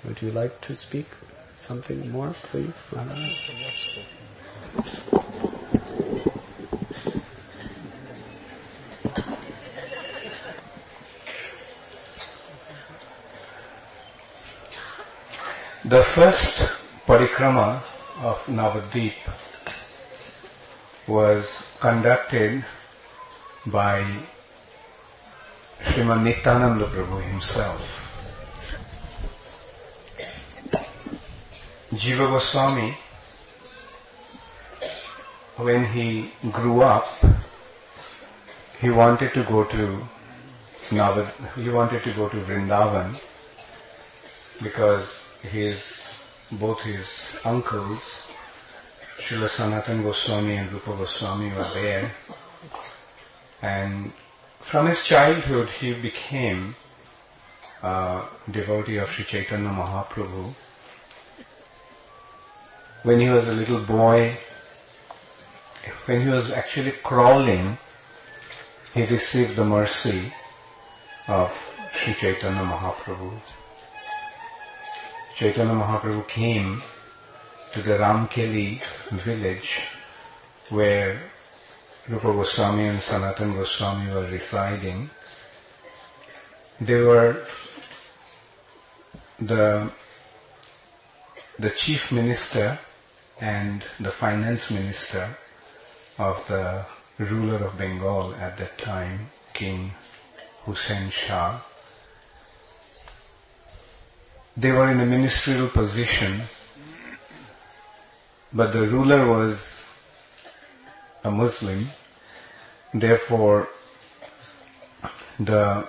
would you like to speak something more, please? The first parikrama of Navadvip was conducted by Srimad Nityananda Prabhu himself. Jiva Goswami, when he grew up, he wanted to go to Vrindavan because both his uncles, Srila Sanatana Goswami and Rupa Goswami, were there. And from his childhood he became a devotee of Sri Chaitanya Mahaprabhu. When he was a little boy, when he was actually crawling, he received the mercy of Sri Chaitanya Mahaprabhu. Chaitanya Mahaprabhu came to the Ramkeli village where Rupa Goswami and Sanatana Goswami were residing. They were the chief minister and the finance minister of the ruler of Bengal at that time, King Hussain Shah. They were in a ministerial position, but the ruler was a Muslim. Therefore, the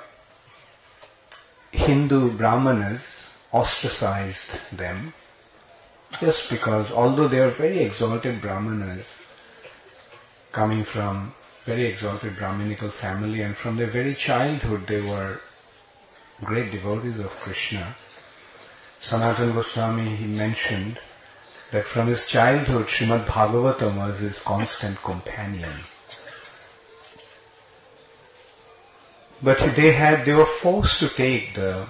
Hindu Brahmanas ostracized them just because, although they are very exalted Brahmanas, coming from very exalted Brahminical family, and from their very childhood they were great devotees of Krishna. Sanatana Goswami, he mentioned that from his childhood Srimad Bhagavatam was his constant companion. But they were forced to take the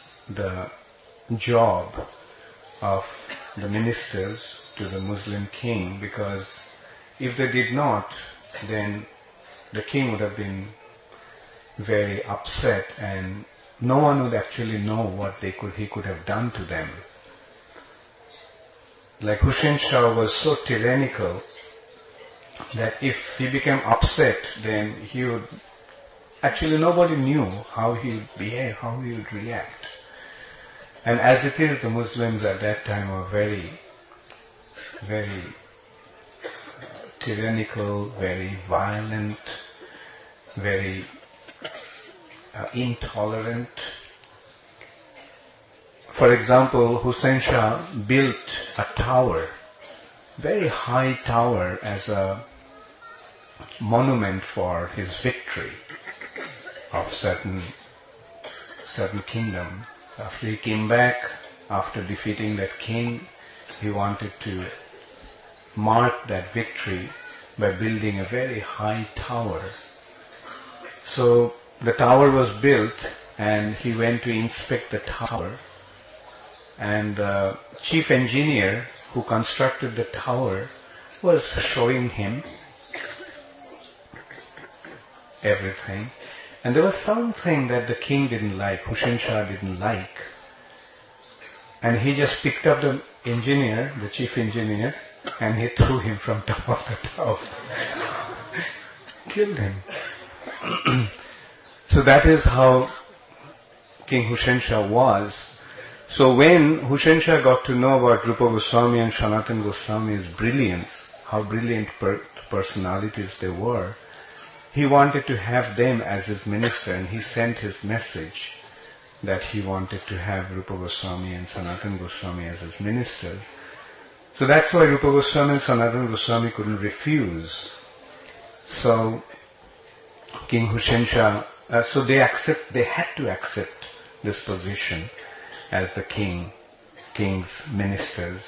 job of the ministers to the Muslim king, because if they did not, then the king would have been very upset and no one would actually know what he could have done to them. Like Hussain Shah was so tyrannical that if he became upset, then he would, actually nobody knew how he would behave, how he would react. And as it is, the Muslims at that time were very, very tyrannical, very violent, very intolerant. For example, Hussain Shah built a tower, very high tower, as a monument for his victory of certain kingdom. After he came back, after defeating that king, he wanted to mark that victory by building a very high tower. So the tower was built and he went to inspect the tower, and the chief engineer who constructed the tower was showing him everything. And there was something that the king didn't like, Hussain Shah didn't like. And he just picked up the engineer, the chief engineer, and he threw him from top of the tower. Killed him. So that is how King Hussain Shah was. So when Hussain Shah got to know about Rupa Goswami and Sanatana Goswami's brilliance, how brilliant personalities they were, he wanted to have them as his minister, and he sent his message that he wanted to have Rupa Goswami and Sanatana Goswami as his ministers. So that's why Rupa Goswami and Sanatana Goswami couldn't refuse. So King Hussain Shah, so they had to accept this position as the king's ministers.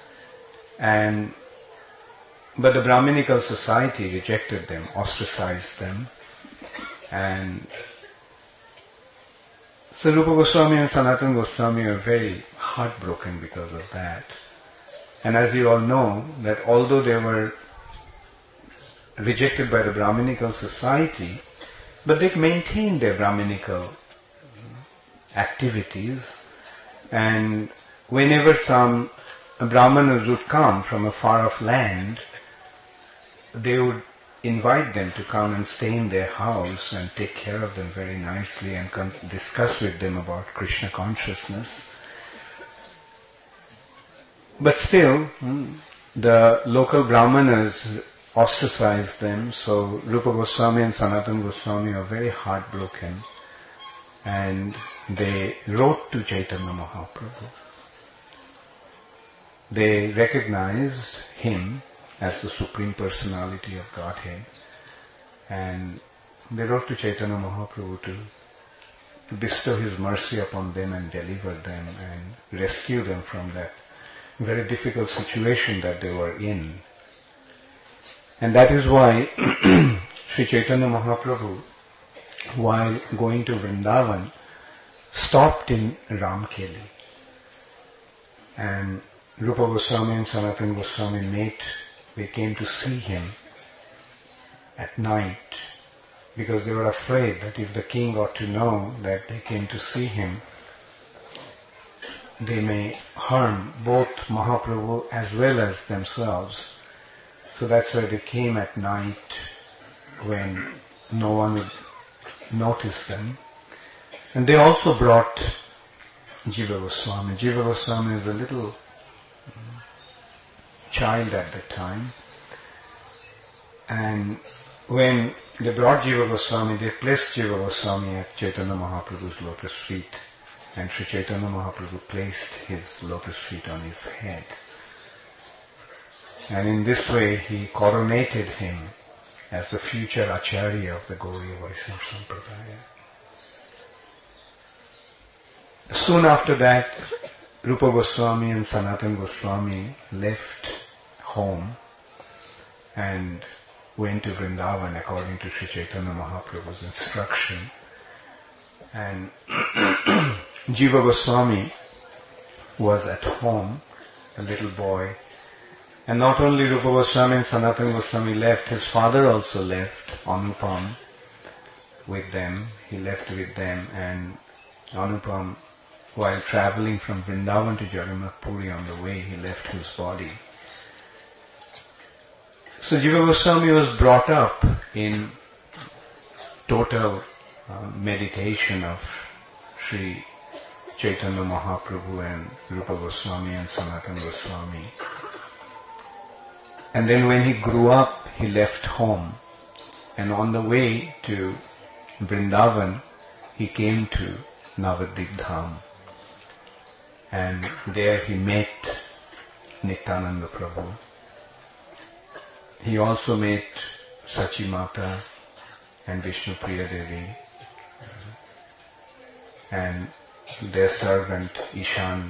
But the Brahminical society rejected them, ostracized them. And so Rupa Goswami and Sanatana Goswami were very heartbroken because of that. And as you all know, that although they were rejected by the Brahminical society, but they maintained their Brahminical activities, and whenever some Brahmanas would come from a far off land, they would invite them to come and stay in their house and take care of them very nicely and discuss with them about Krishna consciousness. But still, the local Brahmanas ostracized them, so Rupa Goswami and Sanatana Goswami are very heartbroken, and they wrote to Chaitanya Mahaprabhu. They recognized him as the Supreme Personality of Godhead, and they wrote to Chaitanya Mahaprabhu to bestow his mercy upon them and deliver them and rescue them from that very difficult situation that they were in. And that is why Sri Chaitanya Mahaprabhu, while going to Vrindavan, stopped in Ramkeli. And Rupa Goswami and Sanatana Goswami they came to see him at night, because they were afraid that if the king got to know that they came to see him, they may harm both Mahaprabhu as well as themselves. So that's why they came at night when no one would notice them. And they also brought Jiva Goswami. Jiva Goswami is a little child at that time. And when they brought Jiva Goswami, they placed Jiva Goswami at Chaitanya Mahaprabhu's lotus feet. And Sri Chaitanya Mahaprabhu placed his lotus feet on his head. And in this way he coronated him as the future Acharya of the Gauriya Vaishnava Sampradaya. Soon after that, Rupa Goswami and Sanatana Goswami left home and went to Vrindavan according to Sri Chaitanya Mahaprabhu's instruction. And Jiva Goswami was at home, a little boy. And not only Rupa Goswami and Sanatana Goswami left, his father also left, Anupam, with them. He left with them, and Anupam, while traveling from Vrindavan to Jagannath Puri, on the way he left his body. So Jiva Goswami was brought up in total meditation of Sri Chaitanya Mahaprabhu and Rupa Goswami and Sanatana Goswami. And then when he grew up, he left home. And on the way to Vrindavan, he came to Navadvip Dham. And there he met Nityananda Prabhu. He also met Sachi Mata and Vishnu Priya Devi and their servant Ishan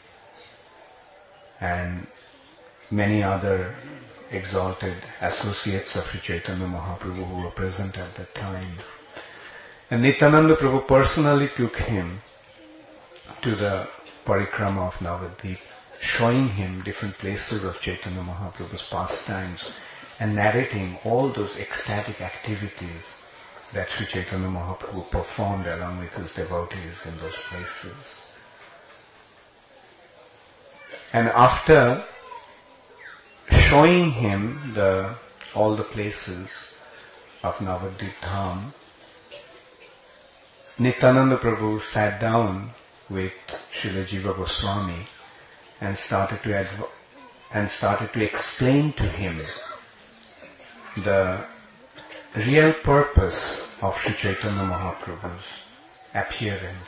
and many other exalted associates of Sri Chaitanya Mahaprabhu who were present at that time. And Nityananda Prabhu personally took him to the parikrama of Navadvip, showing him different places of Chaitanya Mahaprabhu's pastimes and narrating all those ecstatic activities that Sri Chaitanya Mahaprabhu performed along with his devotees in those places. And after showing him all the places of Navadvip Dham, Nityananda Prabhu sat down with Srila Jiva Goswami and started to explain to him the real purpose of Sri Chaitanya Mahaprabhu's appearance.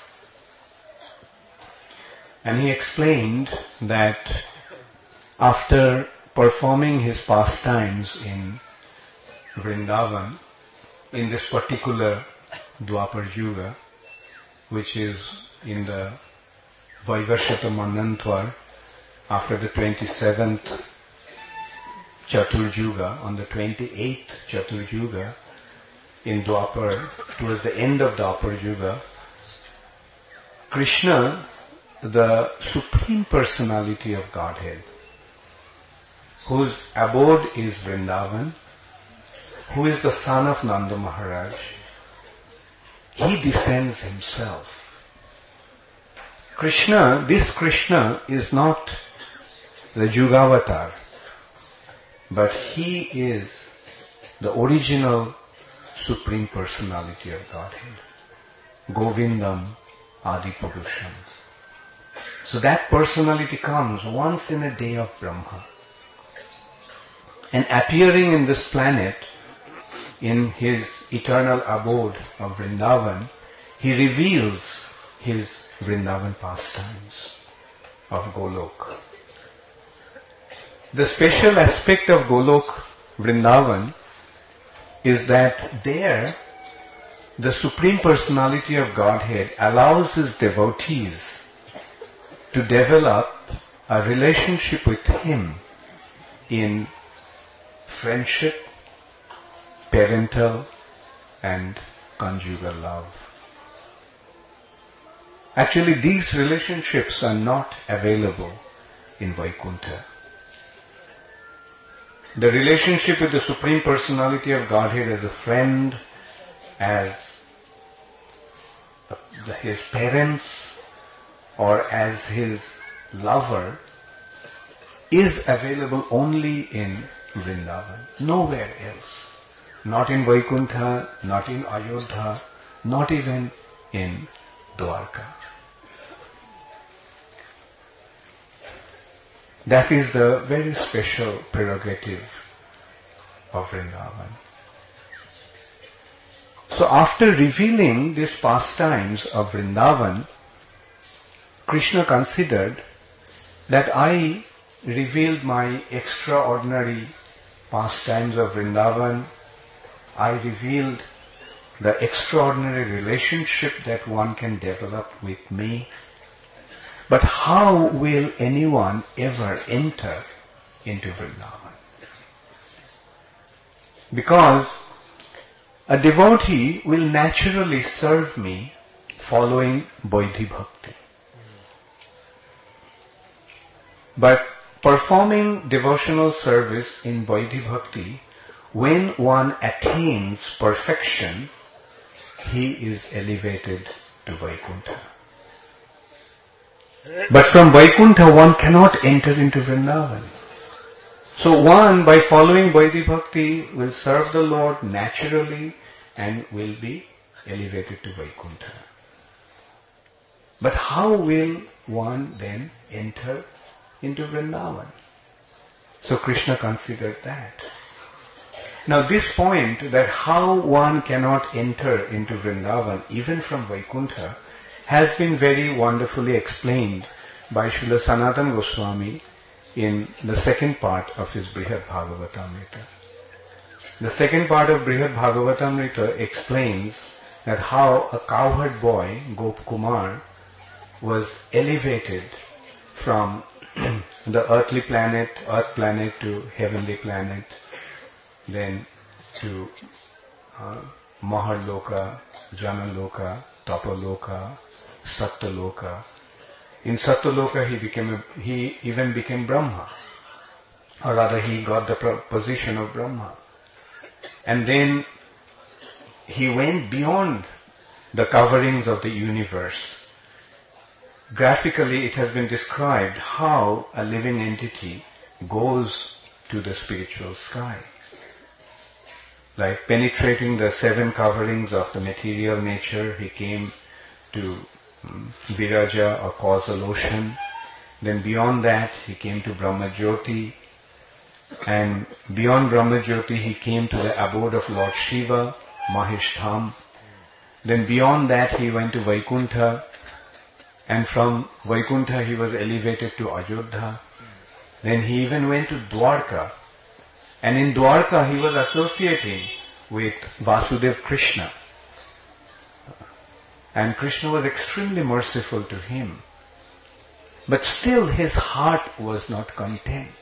And he explained that after performing his pastimes in Vrindavan, in this particular Dwapar Yuga, which is in the Vaivashata Manantwar, after the 27th Chaturjuga, on the 28th Chaturjuga in Dwapar, towards the end of Dwapar Yuga, Krishna the Supreme Personality of Godhead, whose abode is Vrindavan, who is the son of Nanda Maharaj, he descends himself. Krishna, this Krishna is not the Jugavatar, but he is the original Supreme Personality of Godhead, Govindam Adipurusham. So that personality comes once in a day of Brahma. And appearing in this planet, in his eternal abode of Vrindavan, he reveals his Vrindavan pastimes of Golok. The special aspect of Golok Vrindavan is that there the Supreme Personality of Godhead allows his devotees to develop a relationship with him in friendship, parental and conjugal love. Actually, these relationships are not available in Vaikuntha. The relationship with the Supreme Personality of Godhead as a friend, as his parents, or as his lover is available only in Vrindavan, nowhere else. Not in Vaikuntha, not in Ayodhya, not even in Dwarka. That is the very special prerogative of Vrindavan. So after revealing these pastimes of Vrindavan, Krishna considered that I revealed my extraordinary pastimes of Vrindavan. I revealed the extraordinary relationship that one can develop with me. But how will anyone ever enter into Vrindavan? Because a devotee will naturally serve me following Vaidhi Bhakti. But performing devotional service in Vaidhi Bhakti, when one attains perfection, he is elevated to Vaikuntha. But from Vaikuntha one cannot enter into Vrindavan. So one, by following Vaidhi Bhakti, will serve the Lord naturally and will be elevated to Vaikuntha. But how will one then enter into Vrindavan? So Krishna considered that. Now this point, that how one cannot enter into Vrindavan even from Vaikuntha, has been very wonderfully explained by Srila Sanatana Goswami in the second part of his Brihad Bhagavatamrita. The second part of Brihad Bhagavatamrita explains that how a cowherd boy, Gop Kumar, was elevated from the earthly planet, earth planet to heavenly planet, then to Maharloka, Janaloka, Tapaloka, Satyaloka. In Satyaloka he even became Brahma. Or rather he got the position of Brahma. And then he went beyond the coverings of the universe. Graphically it has been described how a living entity goes to the spiritual sky. Like penetrating the 7 coverings of the material nature, he came to Viraja or causal ocean. Then beyond that he came to Brahmajyoti. And beyond Brahmajyoti he came to the abode of Lord Shiva, Mahishtham. Then beyond that he went to Vaikuntha. And from Vaikuntha he was elevated to Ayodhya. Then he even went to Dwarka. And in Dwarka he was associating with Vasudev Krishna. And Krishna was extremely merciful to him. But still his heart was not content.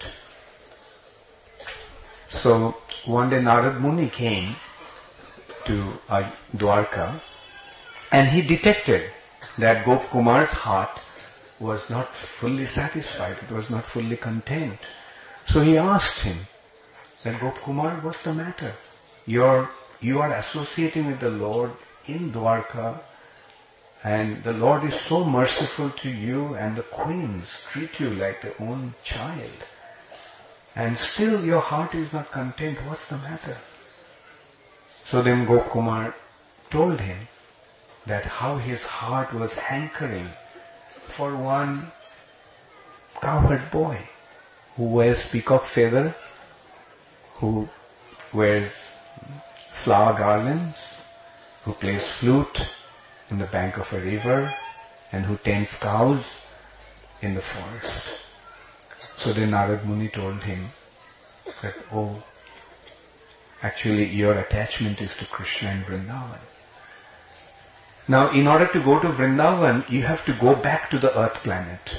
So one day Narad Muni came to Dwarka and he detected that Gop Kumar's heart was not fully satisfied. It was not fully content. So he asked him that, Gopkumar, what's the matter? You are associating with the Lord in Dwarka, and the Lord is so merciful to you, and the queens treat you like their own child. And still your heart is not content. What's the matter? So then Gopkumar told him that how his heart was hankering for one cowherd boy who wears peacock feather, who wears flower garlands, who plays flute in the bank of a river, and who tends cows in the forest. So then Narad Muni told him that, oh, actually your attachment is to Krishna and Vrindavan. Now, in order to go to Vrindavan, you have to go back to the earth planet.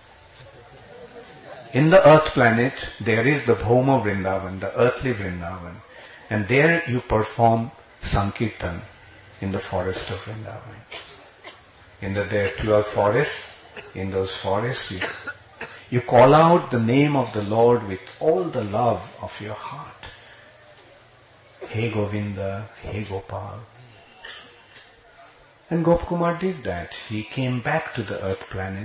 In the earth planet, there is the Bhoma Vrindavan, the earthly Vrindavan. And there you perform Sankirtan in the forest of Vrindavan. There are 12 forests. In those forests, you call out the name of the Lord with all the love of your heart. Hey Govinda, Hey Gopal. And Gopkumar did that. He came back to the earth planet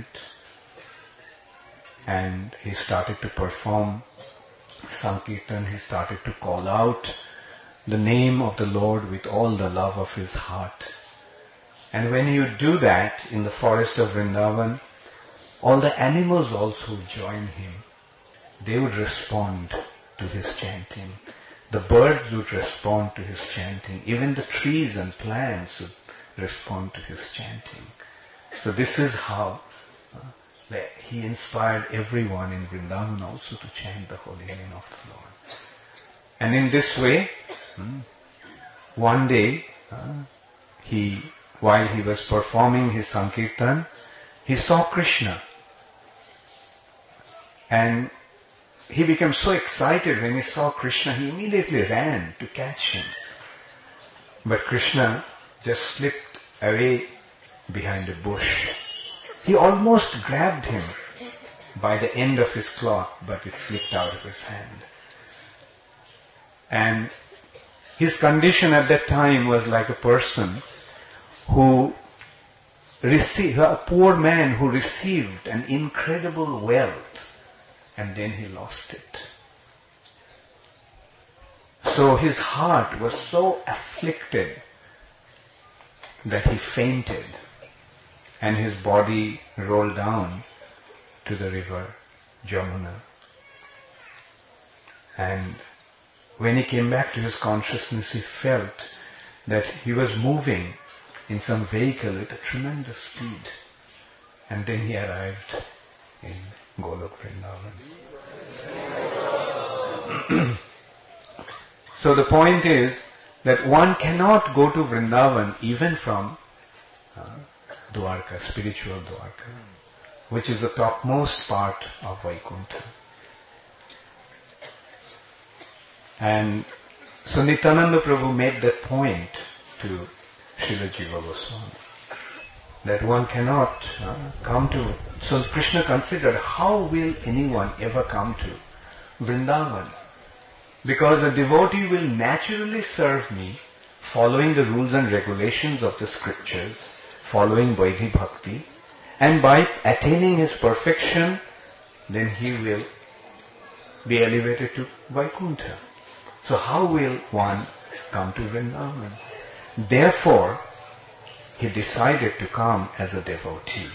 and he started to perform Sankirtan. He started to call out the name of the Lord with all the love of his heart. And when you do that in the forest of Vrindavan, all the animals also join him. They would respond to his chanting. The birds would respond to his chanting. Even the trees and plants would respond to his chanting. So this is how he inspired everyone in Vrindavan also to chant the holy name of the Lord. And in this way, one day, while he was performing his Sankirtan, he saw Krishna. And he became so excited when he saw Krishna, he immediately ran to catch him. But Krishna just slipped away behind a bush. He almost grabbed him by the end of his cloth, but it slipped out of his hand. And his condition at that time was like a person who received, a poor man who received an incredible wealth and then he lost it. So his heart was so afflicted that he fainted and his body rolled down to the river Jamuna. And when he came back to his consciousness, he felt that he was moving in some vehicle with a tremendous speed. And then he arrived in Golok Vrindavan. So the point is that one cannot go to Vrindavan even from Dwarka, spiritual Dwarka, which is the topmost part of Vaikuntha. And so Nityananda Prabhu made that point to Srila Jiva Goswami, that one cannot come to... So Krishna considered, how will anyone ever come to Vrindavan? Because a devotee will naturally serve me, following the rules and regulations of the scriptures, following Vaidhi Bhakti, and by attaining his perfection, then he will be elevated to Vaikuntha. So how will one come to Vrindavan? Therefore, he decided to come as a devotee.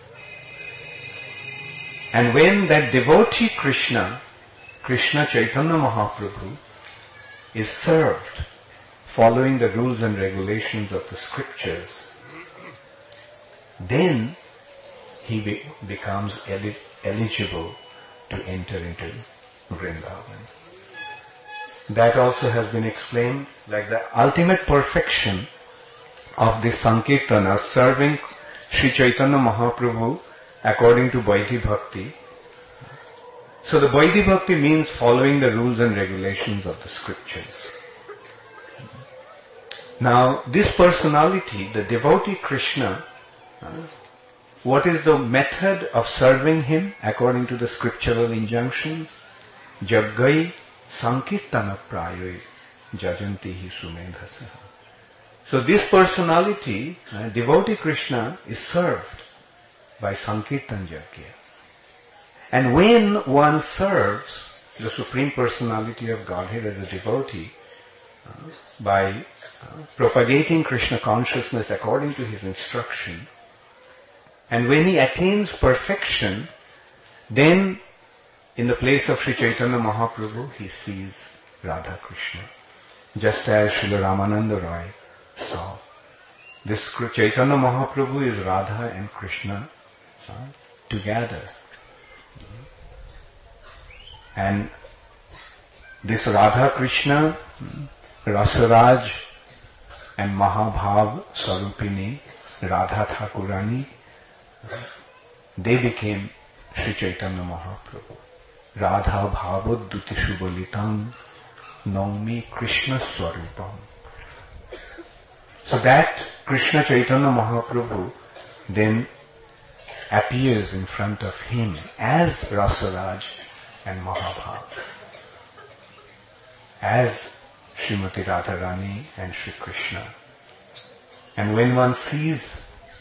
And when that devotee Krishna Chaitanya Mahaprabhu, is served following the rules and regulations of the scriptures, then he becomes eligible to enter into Vrindavan. That also has been explained, like the ultimate perfection of this Sankirtan, or serving Sri Chaitanya Mahaprabhu according to Vaidhi Bhakti. So the Vaidhi Bhakti means following the rules and regulations of the scriptures. Now this personality, the devotee Krishna, what is the method of serving him according to the scriptural injunctions? Jaggai sankirtana prayoi jajanti hi sumedhasaha. So this personality, devotee Krishna, is served by Sankirtan Yajna. And when one serves the Supreme Personality of Godhead as a devotee, by propagating Krishna consciousness according to his instruction, and when he attains perfection, then in the place of Sri Chaitanya Mahaprabhu, he sees Radha Krishna. Just as Srila Ramananda Roy saw. This Chaitanya Mahaprabhu is Radha and Krishna together. And this Radha Krishna, Rasaraj and Mahabhav Sarupini, Radha Thakurani, they became Sri Chaitanya Mahaprabhu. Radha Bhavaduti Shubalitam Naumi Krishna Swarupam. So that Krishna Chaitanya Mahaprabhu then appears in front of him as Rasaraj and Mahabhav, as Srimati Radharani and Sri Krishna. And when one sees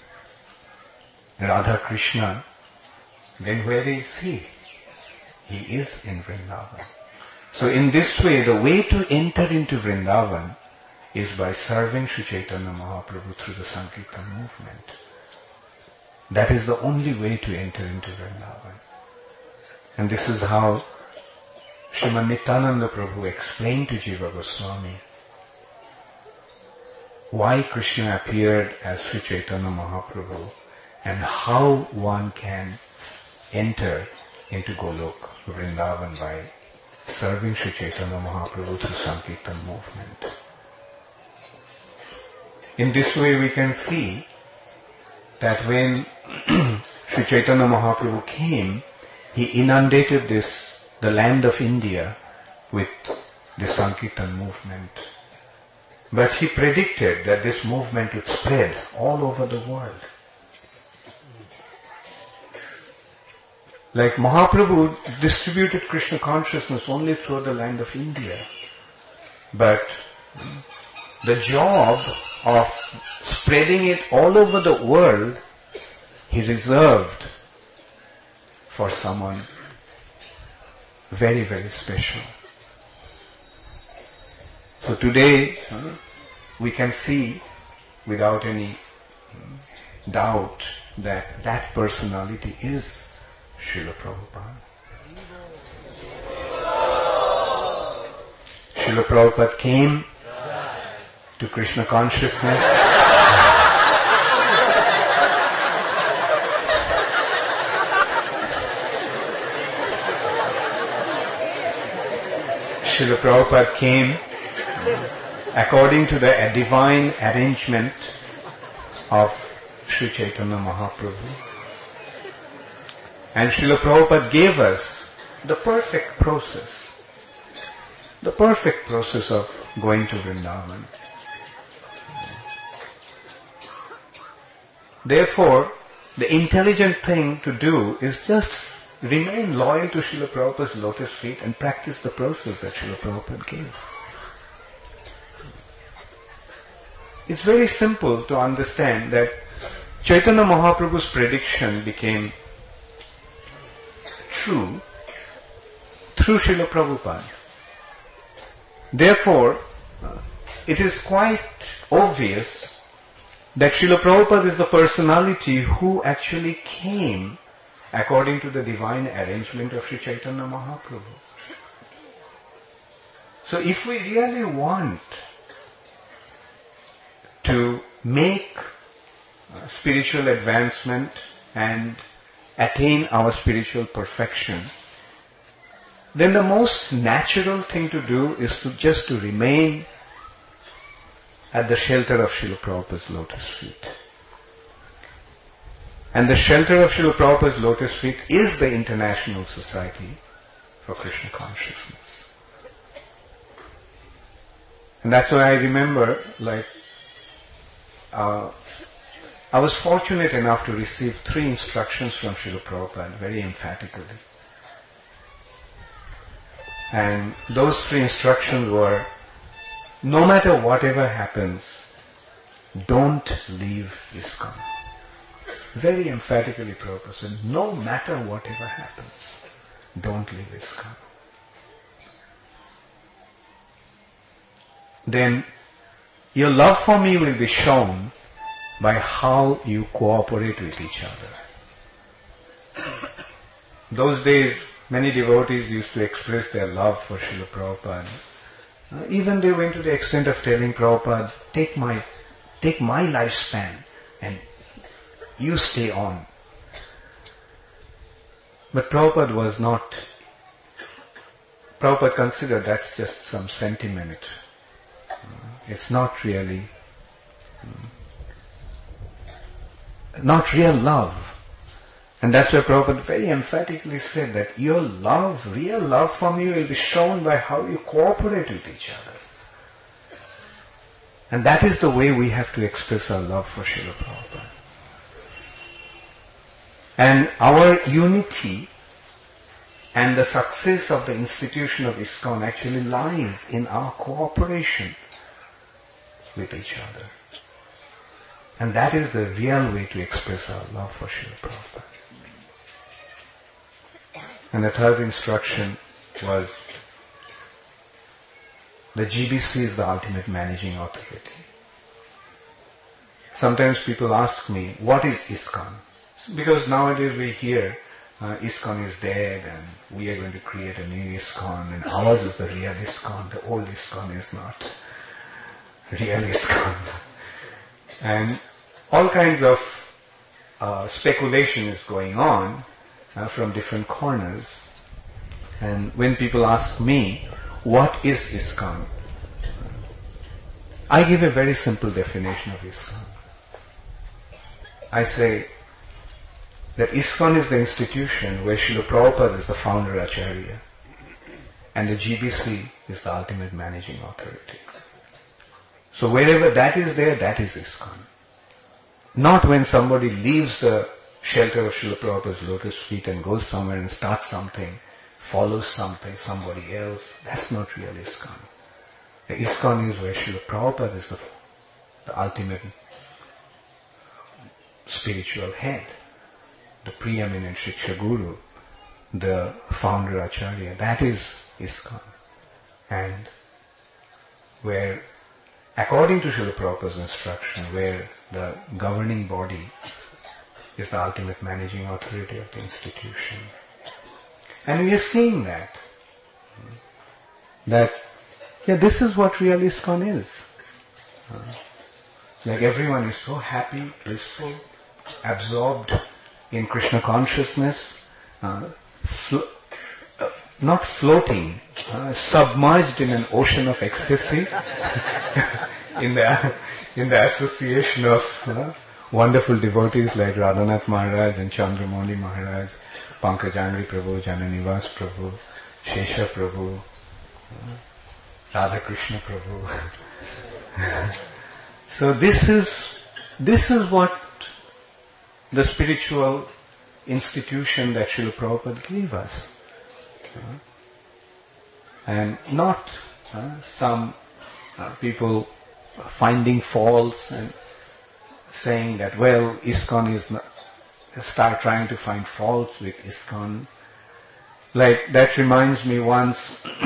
Radha Krishna, then where is he? He is in Vrindavan. So in this way, the way to enter into Vrindavan is by serving Sri Chaitanya Mahaprabhu through the Sankirtan movement. That is the only way to enter into Vrindavan. And this is how Sriman Nityananda Prabhu explained to Jiva Goswami why Krishna appeared as Sri Chaitanya Mahaprabhu and how one can enter into Golok, Vrindavan, by serving Sri Chaitanya Mahaprabhu through Sankirtan movement. In this way we can see that when Sri Chaitanya Mahaprabhu came, he inundated the land of India with the Sankirtan movement. But he predicted that this movement would spread all over the world. Like Mahaprabhu distributed Krishna consciousness only through the land of India. But the job of spreading it all over the world, he reserved for someone very, very special. So today, we can see without any doubt that that personality is Srila Prabhupada. Srila Prabhupada came to Krishna consciousness. Srila Prabhupada came according to the divine arrangement of Sri Chaitanya Mahaprabhu. And Srila Prabhupada gave us the perfect process of going to Vrindavan. Therefore, the intelligent thing to do is just remain loyal to Srila Prabhupada's lotus feet and practice the process that Srila Prabhupada gave. It's very simple to understand that Chaitanya Mahaprabhu's prediction became true through Srila Prabhupada. Therefore, it is quite obvious that Srila Prabhupada is the personality who actually came according to the divine arrangement of Sri Chaitanya Mahaprabhu. So if we really want to make spiritual advancement and attain our spiritual perfection, then the most natural thing to do is to remain at the shelter of Srila Prabhupada's lotus feet. And the shelter of Srila Prabhupada's lotus feet is the International Society for Krishna Consciousness. And that's why I remember, I was fortunate enough to receive 3 instructions from Srila Prabhupada very emphatically. And those 3 instructions were, no matter whatever happens, don't leave ISKCON. Very emphatically Prabhupada said, no matter whatever happens, don't leave ISKCON. Then your love for me will be shown by how you cooperate with each other. Those days, many devotees used to express their love for Srila Prabhupada. Even they went to the extent of telling Prabhupada, take my lifespan and you stay on. But Prabhupada considered that's just some sentiment. It's not really, not real love. And that's why Prabhupada very emphatically said that your love, real love for me will be shown by how you cooperate with each other. And that is the way we have to express our love for Srila Prabhupada. And our unity and the success of the institution of ISKCON actually lies in our cooperation with each other. And that is the real way to express our love for Srila Prabhupada. And the third instruction was, the GBC is the ultimate managing authority. Sometimes people ask me, what is ISKCON? Because nowadays we hear, ISKCON is dead and we are going to create a new ISKCON and ours is the real ISKCON, the old ISKCON is not real ISKCON. And all kinds of speculation is going on from different corners. And when people ask me, what is ISKCON? I give a very simple definition of ISKCON. I say that ISKCON is the institution where Srila Prabhupada is the founder Acharya and the GBC is the ultimate managing authority. So wherever that is there, that is ISKCON. Not when somebody leaves the shelter of Srila Prabhupada's lotus feet and goes somewhere and starts something, follows something, somebody else. That's not real ISKCON. The ISKCON is where Srila Prabhupada is the ultimate spiritual head, the preeminent Shiksha Guru, the founder Acharya. That is ISKCON. And where, according to Srila Prabhupada's instruction, where the governing body is the ultimate managing authority of the institution. And we are seeing that this is what real ISKCON is. Like everyone is so happy, blissful, absorbed in Krishna consciousness, not floating, submerged in an ocean of ecstasy, in the association of wonderful devotees like Radhanath Maharaj and Chandramani Maharaj, Pankajangri Prabhu, Jananivas Prabhu, Shesha Prabhu, Radha Krishna Prabhu. So this is what the spiritual institution that Srila Prabhupada gave us. And not some people finding faults and saying that, well, ISKCON is not, start trying to find faults with ISKCON. Like, that reminds me once,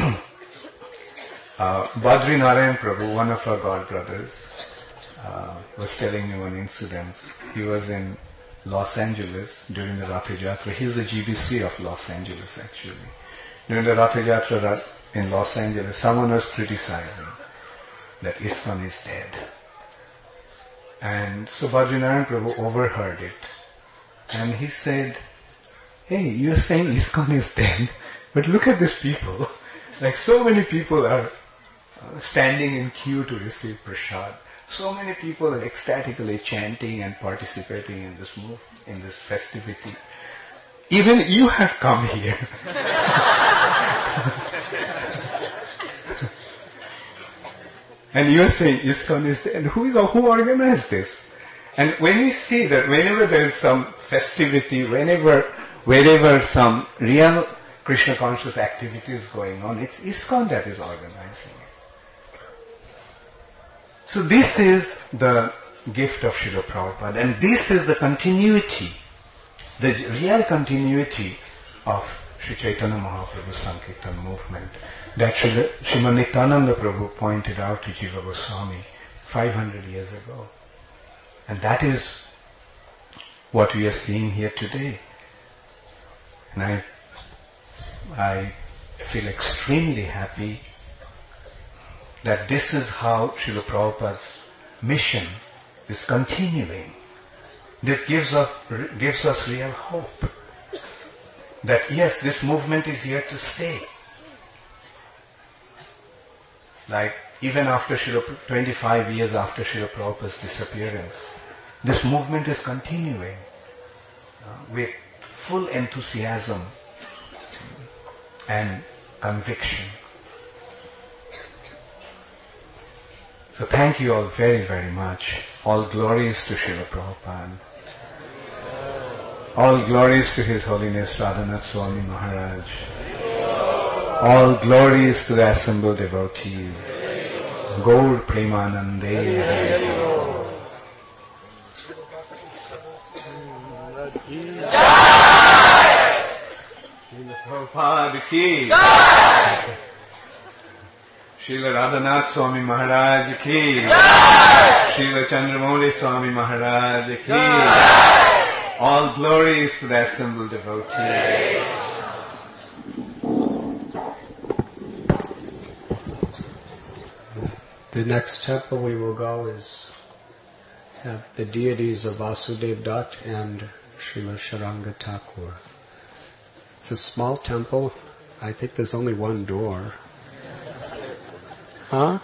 Badri Narayan Prabhu, one of our god brothers, was telling me one incident. He was in Los Angeles during the Ratha Yatra. He's the GBC of Los Angeles actually. During the Ratha Yatra in Los Angeles, someone was criticizing that ISKCON is dead. And so Badrinarayan Prabhu overheard it. And he said, hey, you're saying ISKCON is dead, but look at these people. Like so many people are standing in queue to receive prasad. So many people are ecstatically chanting and participating in this festivity. Even you have come here. And you are saying ISKCON is dead. Who organized this? And when we see that whenever there is some festivity, wherever some real Krishna conscious activity is going on, it's ISKCON that is organizing it. So this is the gift of Srila Prabhupada, and this is the continuity, the real continuity of Sri Chaitanya Mahaprabhu's Sankirtan movement that Srimad Nityananda Prabhu pointed out to Jiva Goswami 500 years ago. And that is what we are seeing here today. And I feel extremely happy that this is how Srila Prabhupada's mission is continuing. This gives us real hope that yes, this movement is here to stay. Like even after 25 years after Srila Prabhupada's disappearance, this movement is continuing with full enthusiasm and conviction. So thank you all very, very much. All glories to Srila Prabhupada. All glories to His Holiness Radhanath Swami Maharaj. All glories to the assembled devotees. Gaur Premanande. Srila Prabhupada ki. Srila Radhanath Swami Maharaj ki. Srila Chandramauli Swami Maharaj ki. All glories to the assembled devotees. The next temple we will go have the deities of Vasudev Dutt and Srila Sharanga Thakur. It's a small temple. I think there's only one door. Huh?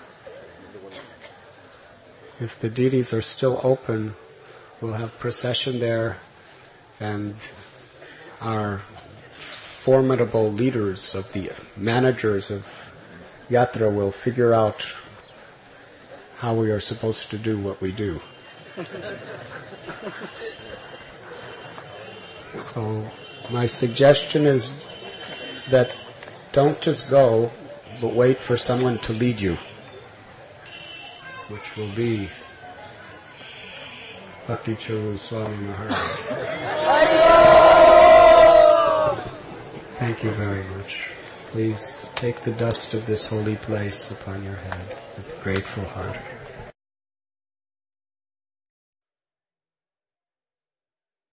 If the deities are still open, we'll have procession there, and our formidable leaders of the managers of Yatra will figure out how we are supposed to do what we do. So my suggestion is that don't just go, but wait for someone to lead you, which will be Bhakti Charu Swami Maharaj. Thank you very much. Please take the dust of this holy place upon your head with grateful heart.